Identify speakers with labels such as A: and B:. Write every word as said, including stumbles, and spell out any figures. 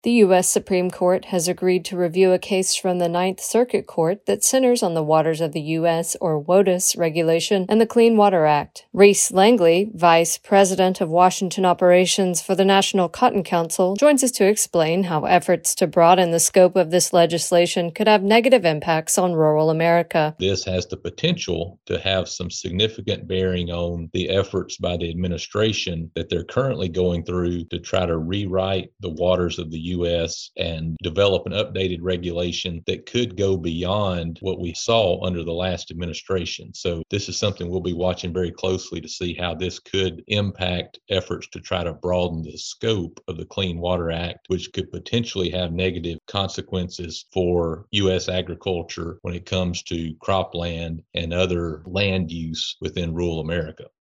A: The U S Supreme Court has agreed to review a case from the Ninth Circuit Court that centers on the Waters of the U S or WOTUS regulation and the Clean Water Act. Reese Langley, Vice President of Washington Operations for the National Cotton Council, joins us to explain how efforts to broaden the scope of this legislation could have negative impacts on rural America.
B: This has the potential to have some significant bearing on the efforts by the administration that they're currently going through to try to rewrite the waters of the U S and develop an updated regulation that could go beyond what we saw under the last administration. So this is something we'll be watching very closely to see how this could impact efforts to try to broaden the scope of the Clean Water Act, which could potentially have negative consequences for U S agriculture when it comes to cropland and other land use within rural America.